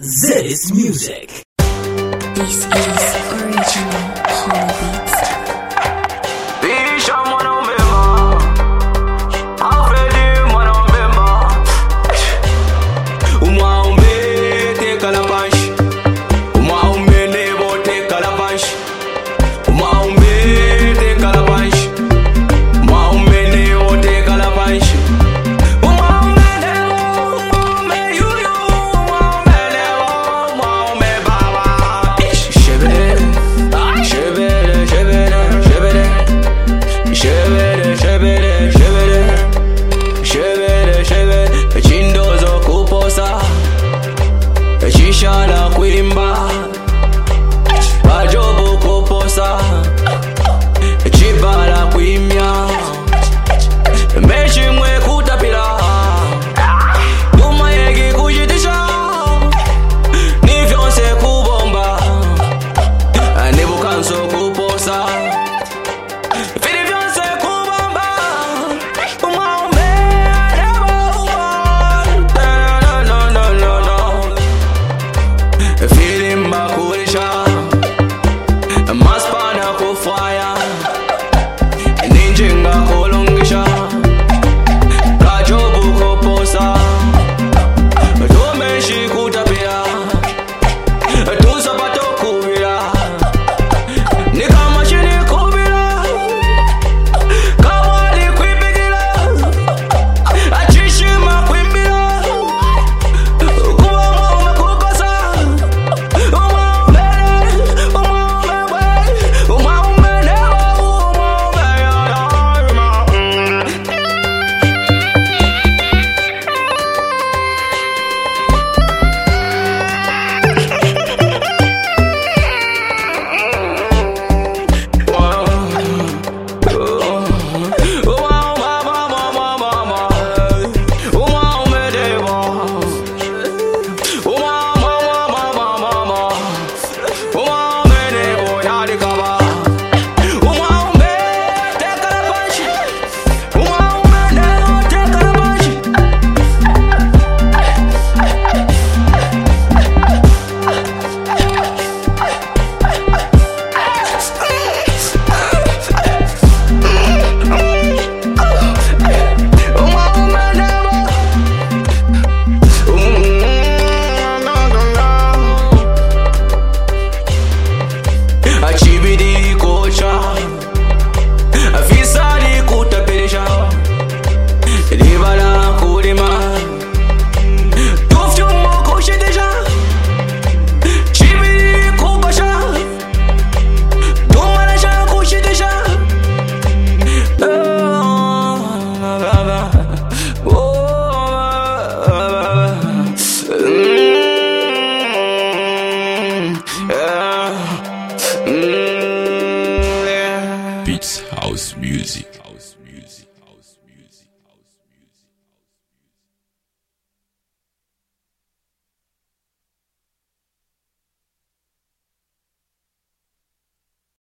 This music. This is original Hollow Beats. Shala kuimba Bajobu kuposa Chibala kuimya Meshi mwe kutapila Duma yegi kujitisha Nifyonse kubomba Nibukanso kuposa Filifyonse kubomba Umaume Feeling makulisha Maspana kufaya Ninjinga kulungisha Kajobu kuposa Tumeshi kutapia Tusapato kubira Nika mashini kubira Kawali kuipigila Achishima kuimbila Kuwa mwume kukosa Achibidi kocha Afisadi kutapirisha Libala kulima Tufyumo kushitisha Chibidi kubasha Tumanisha kushitisha Beats House Music.